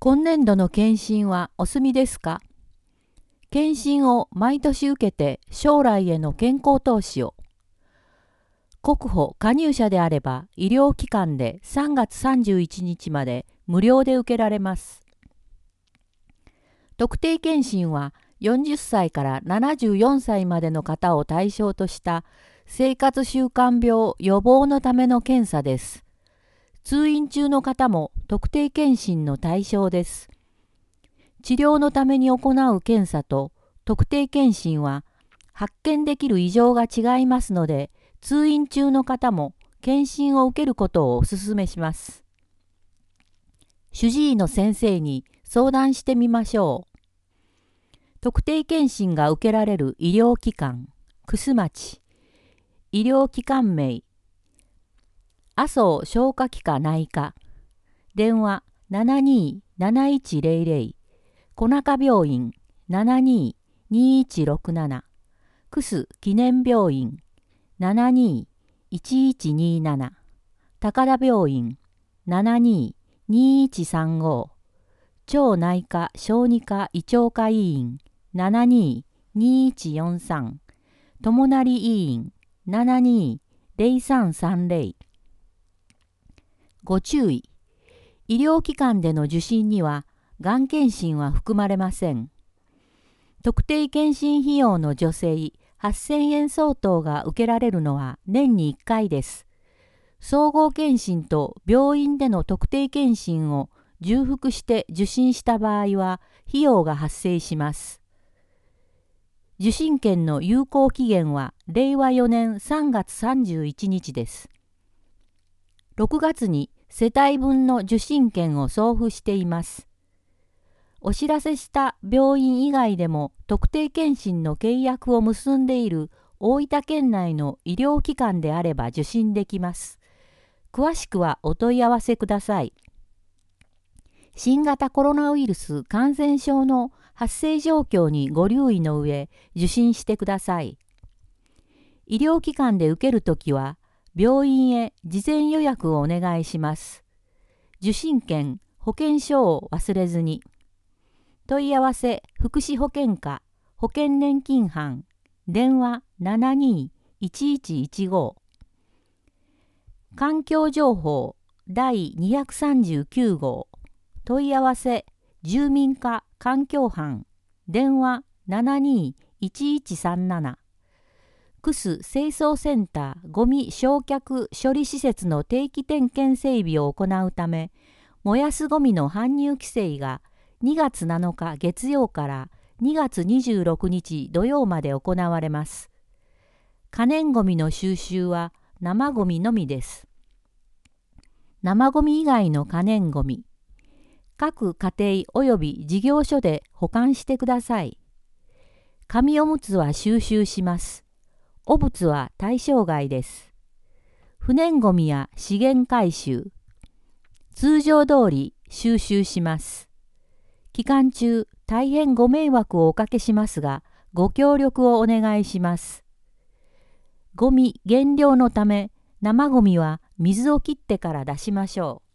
今年度の検診はお済みですか？検診を毎年受けて将来への健康投資を。国保加入者であれば医療機関で3月31日まで無料で受けられます。特定健診は40歳から74歳までの方を対象とした生活習慣病予防のための検査です。通院中の方も特定健診の対象です。治療のために行う検査と特定健診は発見できる異常が違いますので、通院中の方も検診を受けることをお勧めします。主治医の先生に相談してみましょう。特定健診が受けられる医療機関、楠町、医療機関名、麻生消化器科内科、電話72-7100、小中病院72-2167、楠記念病院72-1127、高田病院72-2135、超内科小児科胃腸科医院72-2143、友成医院72-0330。ご注意。医療機関での受診には、がん検診は含まれません。特定健診費用の助成8000円相当が受けられるのは年に1回です。総合検診と病院での特定健診を重複して受診した場合は費用が発生します。受診券の有効期限は令和4年3月31日です。6月に世帯分の受診券を送付しています。お知らせした病院以外でも特定健診の契約を結んでいる大分県内の医療機関であれば受診できます。詳しくはお問い合わせください。新型コロナウイルス感染症の発生状況にご留意の上、受診してください。医療機関で受けるときは、病院へ事前予約をお願いします。受診券、保険証を忘れずに。問い合わせ福祉保険課保険年金班電話72-1115。環境情報第239号問い合わせ住民課環境班電話72-1137。楠清掃センターゴミ焼却処理施設の定期点検整備を行うため、燃やすゴミの搬入規制が2月7日月曜から2月26日土曜まで行われます。可燃ゴミの収集は生ゴミのみです。生ゴミ以外の可燃ゴミ、各家庭及び事業所で保管してください。紙おむつは収集します。汚物は対象外です。不燃ゴミや資源回収、通常通り収集します。期間中、大変ご迷惑をおかけしますが、ご協力をお願いします。ゴミ減量のため、生ゴミは水を切ってから出しましょう。